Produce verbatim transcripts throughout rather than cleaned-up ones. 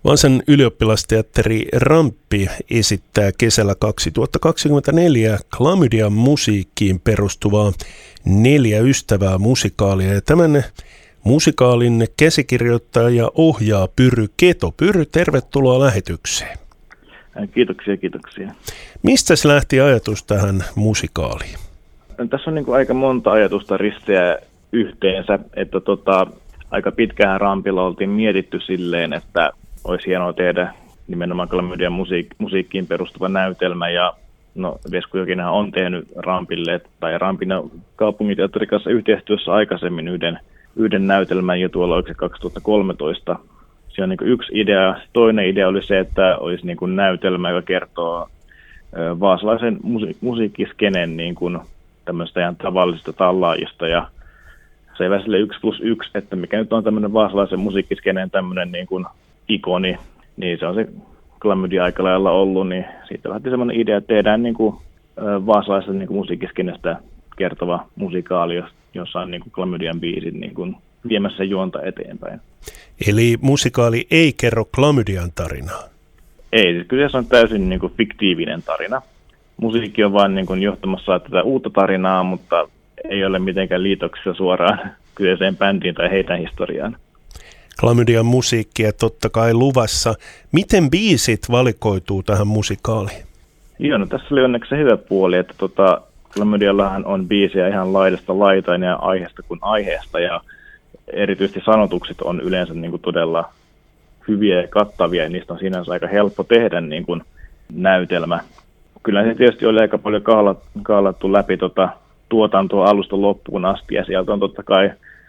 Vaasan ylioppilasteatteri Ramppi esittää kesällä kaksituhattakaksikymmentäneljä klamydian musiikkiin perustuvaa Neljä ystävää -musikaalia. Ja tämän musikaalin käsikirjoittaa ja ohjaa Pyry Keto. Pyry, tervetuloa lähetykseen. Kiitoksia, kiitoksia. Mistä se lähti ajatus tähän musikaaliin? Tässä on niin kuin aika monta ajatusta risteä yhteensä, että tota, aika pitkään Rampilla oltiin mietitty silleen, että olisi hienoa tehdä nimenomaan klamydian musiik- musiikkiin perustuva näytelmä, ja no Vesku Jokinenhan on tehnyt Rampille, tai Rampin kaupunginteatterin kanssa yhteistyössä aikaisemmin yhden, yhden näytelmän jo tuolla, oliko se kaksituhattakolmetoista. Se on niin kuin yksi idea. Toinen idea oli se, että olisi niin kuin näytelmä, joka kertoo vaasalaisen musi- musiikkiskeneen niin kuin tämmöistä ihan tavallisista tallaajista, ja se ei vähän sille yksi plus yksi, että mikä nyt on tämmöinen vaasalaisen musiikkiskeneen tämmöinen niin kuin ikoni, niin se on se klamydia aika lailla ollut, niin siitä lähti semmoinen idea, että tehdään niin kuin vaasalaisen niin kuin musiikkiskenestä kertova musikaali, jossa on niin kuin klamydian biisit niin kuin viemässä juonta eteenpäin. Eli musikaali ei kerro klamydian tarinaa? Ei, siis kyllä se on täysin niin kuin fiktiivinen tarina. Musiikki on vain niin kuin johtamassa tätä uutta tarinaa, mutta ei ole mitenkään liitoksissa suoraan kyseiseen bändiin tai heidän historiaan. Klamydian musiikkia totta kai luvassa. Miten biisit valikoituu tähän musikaaliin? Joo, no tässä oli onneksi se hyvä puoli, että tota, klamydiallahan on biisejä ihan laidasta laitaan ja aiheesta kuin aiheesta, ja erityisesti sanotukset on yleensä niin kuin todella hyviä ja kattavia, ja niistä on sinänsä aika helppo tehdä niin kuin näytelmä. Kyllä se tietysti oli aika paljon kaalattu läpi tota, tuotantoa alusta loppuun asti, ja sieltä on totta kai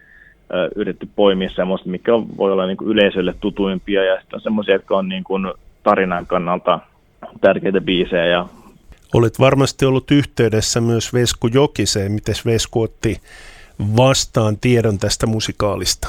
ö, yritetty poimia semmoista, mikä on, voi olla niin kuin yleisölle tutuimpia, ja sitten on semmoisia, jotka on niin kuin tarinan kannalta tärkeitä biisejä. Ja olet varmasti ollut yhteydessä myös Vesku Jokiseen. Miten Vesku otti vastaan tiedon tästä musikaalista?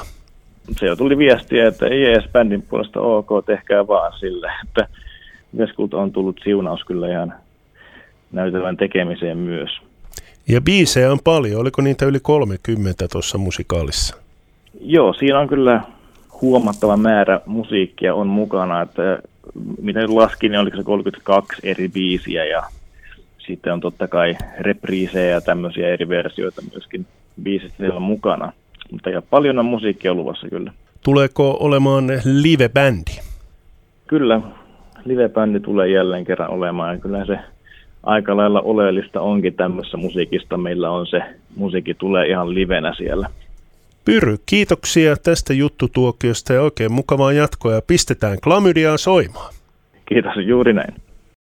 Se tuli viestiä, että ei edes bändin puolesta ok, tehkää vaan sille, että Veskulta on tullut siunaus kyllä ihan näytelmän tekemiseen myös. Ja biisejä on paljon. Oliko niitä yli kolmekymmentä tuossa musikaalissa? Joo, siinä on kyllä huomattava määrä musiikkia on mukana, että mitä nyt laskin, niin oliko se kolmekymmentäkaksi eri biisiä, ja sitten on totta kai repriisejä ja tämmöisiä eri versioita myöskin biisistä siellä mukana. Mutta ja paljon on musiikkia luvassa kyllä. Tuleeko olemaan live-bändi? Kyllä, live-bändi tulee jälleen kerran olemaan, ja kyllä se aika lailla oleellista onkin tämmöisessä musiikista. Meillä on se, musiikki tulee ihan livenä siellä. Pyry, kiitoksia tästä juttutuokiosta ja oikein mukavaa jatkoa, ja pistetään klamydiaa soimaan. Kiitos, juuri näin.